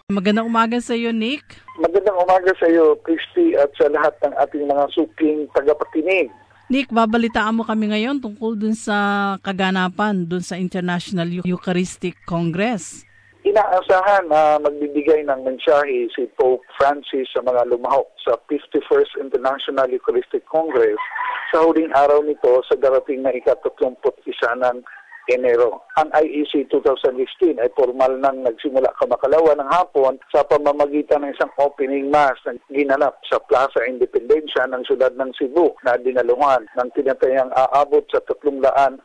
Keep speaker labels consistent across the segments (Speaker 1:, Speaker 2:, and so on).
Speaker 1: Magandang umaga sa iyo, Nick.
Speaker 2: Magandang umaga sa iyo, Christy, at sa lahat ng ating mga suking tagapakinig.
Speaker 1: Nick, babalitaan mo kami ngayon tungkol dun sa kaganapan dun sa International Eucharistic Congress.
Speaker 2: Inaasahan na magbibigay ng mensahe si Pope Francis sa mga lumahok sa 51st International Eucharistic Congress sa huling araw nito sa darating na ika-31 ng Enero. Ang IEC 2016 ay formal nang nagsimula kamakalawa ng hapon sa pamamagitan ng isang opening mass na ginanap sa Plaza Independencia ng siyudad ng Cebu na dinaluhan ng tinatayang aabot sa 350,000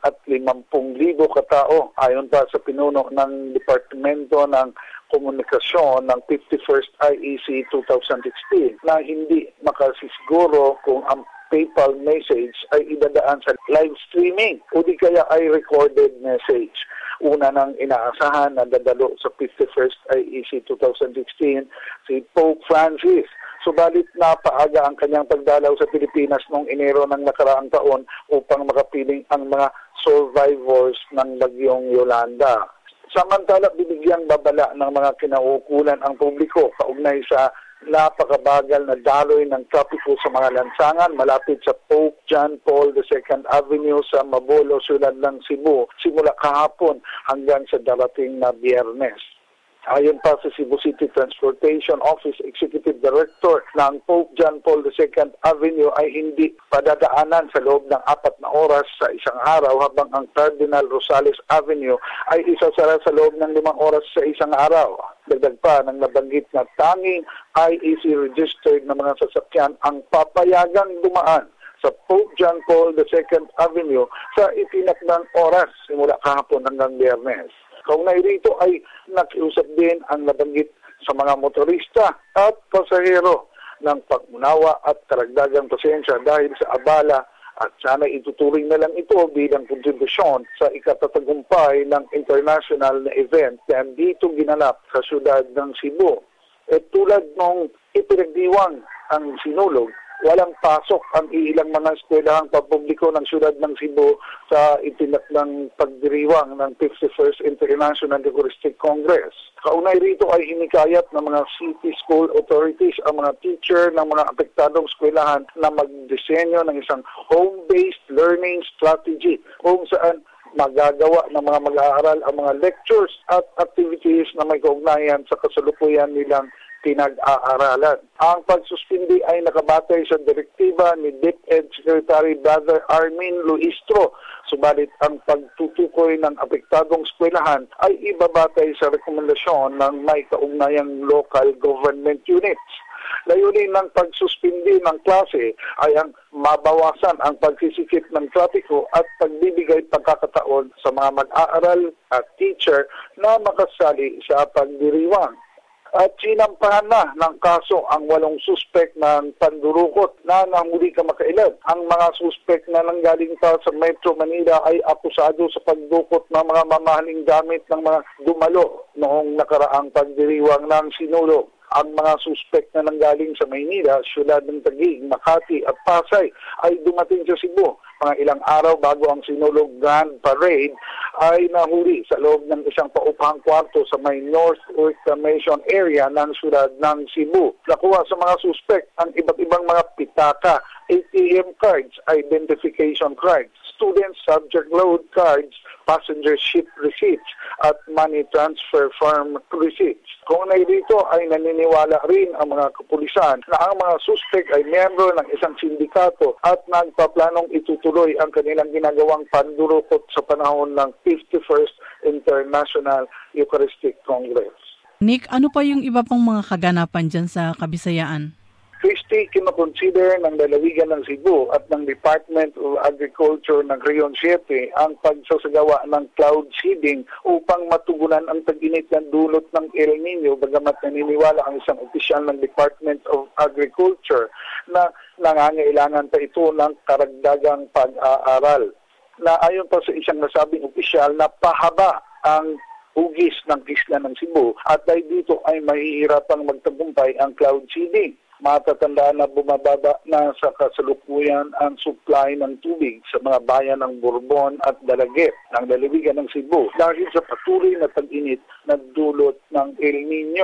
Speaker 2: katao ayon pa sa pinuno ng Departamento ng Komunikasyon ng 51st IEC 2016 na hindi makasisiguro kung ang PayPal message ay idadaan sa live streaming o di kaya ay recorded message. Una nang inaasahan na dadalo sa 51st IEC 2016 si Pope Francis. Subalit napaaga ang kanyang pagdalaw sa Pilipinas noong Enero ng nakaraang taon upang makapiling ang mga survivors ng bagyong Yolanda. Samantala, bibigyang babala ng mga kinaukulan ang publiko kaugnay sa napakabagal na daloy ng trapiko sa mga lansangan malapit sa Pope John Paul II Avenue sa Mabolo, siyudad ng Cebu, simula kahapon hanggang sa darating na Biyernes. Ayon pa sa Cebu City Transportation Office Executive Director ng Pope John Paul II Avenue ay hindi padadaanan sa loob ng 4 na oras sa isang araw habang ang Cardinal Rosales Avenue ay isasara sa loob ng 5 oras sa isang araw. Dagdag pa ng nabanggit na tanging IEC registered na mga sasakyan ang papayagang dumaan sa Pope John Paul II Avenue sa itinakdang oras simula kahapon hanggang Biyernes. Kaugnay rito ay nakiusap din ang nabanggit sa mga motorista at pasahero ng pag-unawa at karagdagang pasensya dahil sa abala at sana ituturing na lang ito bilang kontribusyon sa ikatatagumpay ng international na event na dito ginanap sa siyudad ng Cebu. At tulad nung ipinagdiwang ang sinulog, walang pasok ang ilang mga eskwelahang pampubliko ng siyudad ng Cebu sa itinakdang pagdiriwang ng 51st International Eucharistic Congress. Kaunay rito ay hinikayat ng mga city school authorities ang mga teacher ng mga apektadong eskwelahan na magdisenyo ng isang home-based learning strategy kung saan magagawa ng mga mag-aaral ang mga lectures at activities na may kaugnayan sa kasalukuyan nilang pinag-aaralan. Ang pagsuspindi ay nakabatay sa direktiba ni DepEd Secretary Brother Armin Luistro. Subalit ang pagtutukoy ng apektadong eskwelahan ay ibabatay sa rekomendasyon ng may kaugnayang local government units. Layunin ng pagsuspindi ng klase ay ang mabawasan ang pagsisikip ng trapiko at pagbibigay pagkakataon sa mga mag-aaral at teacher na makasali sa pagdiriwang. At sinampahan na ng kaso ang 8 suspek ng pandurukot na nahuli kamakailan. Ang mga suspek na nanggaling pa sa Metro Manila ay akusado sa pagdukot ng mga mamahaling gamit ng mga dumalo noong nakaraang pagdiriwang ng sinulog. Ang mga suspek na nanggaling sa Maynila, siyudad ng Taguig, Makati at Pasay ay dumating sa Cebu. Mga ilang araw bago ang sinulog Grand Parade ay nahuli sa loob ng isang paupahang kwarto sa may North Reclamation Area ng siyudad ng Cebu. Nakuha sa mga suspek ang iba't ibang mga pitaka, ATM cards, identification cards, student subject load cards, passenger ship receipts at money transfer form receipts. Kung dito ay naniniwala rin ang mga kapulisan na ang mga suspek ay miyembro ng isang sindikato at nagpaplanong itutuloy ang kanilang ginagawang pandurukot sa panahon ng 51st International Eucharistic Congress.
Speaker 1: Nick, ano pa yung iba pang mga kaganapan dyan sa Kabisayaan?
Speaker 2: Christy, kinoconsider ng lalawigan ng Cebu at ng Department of Agriculture ng Region 7 ang pagsasagawa ng cloud seeding upang matugunan ang tag-init na dulot ng El Nino, bagamat naniniwala ang isang opisyal ng Department of Agriculture na nangangailangan pa ito ng karagdagang pag-aaral. Na ayon pa sa isang nasabing opisyal na pahaba ang hugis ng isla ng Cebu at dahil dito ay mahihirapang magtagumpay ang cloud seeding. Matatandaan na bumababa na sa kasalukuyan ang supply ng tubig sa mga bayan ng Bourbon at Dalagit ng lalawigan ng Cebu dahil sa patuloy na tag-init na dulot ng El Nino.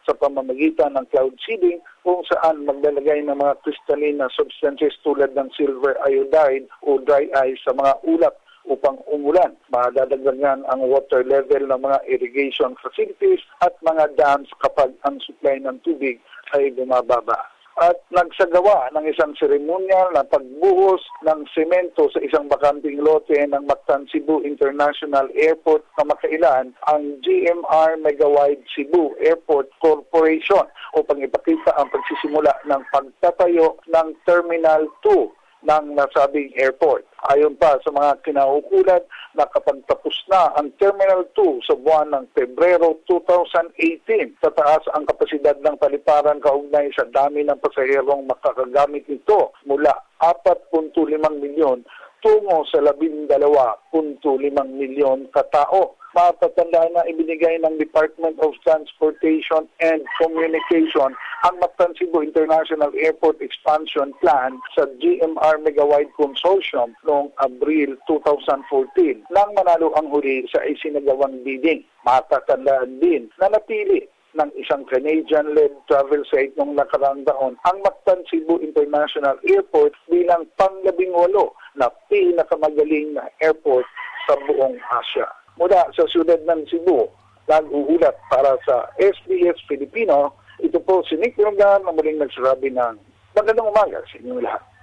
Speaker 2: sa pamamagitan ng cloud seeding kung saan maglalagay ng mga crystalline na substances tulad ng silver iodide o dry ice sa mga ulap upang umulan. Madadagdagan ang water level ng mga irrigation facilities at mga dams kapag ang supply ng tubig ay bumababa. At nagsagawa ng isang seremonyal na pagbuhos ng semento sa isang bakanting lote ng Mactan Cebu International Airport kamakailan ang GMR Megawide Cebu Airport Corporation upang ipakita ang pagsisimula ng pagtatayo ng Terminal 2 ng nasabing airport. Ayon pa sa mga kinaukulan na kapag tapos na ang Terminal 2 sa buwan ng Pebrero 2018, tataas ang kapasidad ng paliparan kaugnay sa dami ng pasaherong makakagamit nito mula 4.5 milyon tungo sa 12.5 milyon katao. Matatandaan na ibinigay ng Department of Transportation and Communication ang Mactan Cebu International Airport Expansion Plan sa GMR Megawide Consortium noong Abril 2014 nang manalo ang huli sa isinagawang bidding. Matatandaan din na napili ng isang Canadian-led travel site noong nakaraang taon ang Mactan Cebu International Airport bilang pang-18 na pinakamagaling na airport sa buong Asia. Mula sa siyudad ng Cebu, nag-uulat para sa SBS Filipino, ito po si Nick Longan na muling nagsasabi ng magandang umaga sa inyong lahat.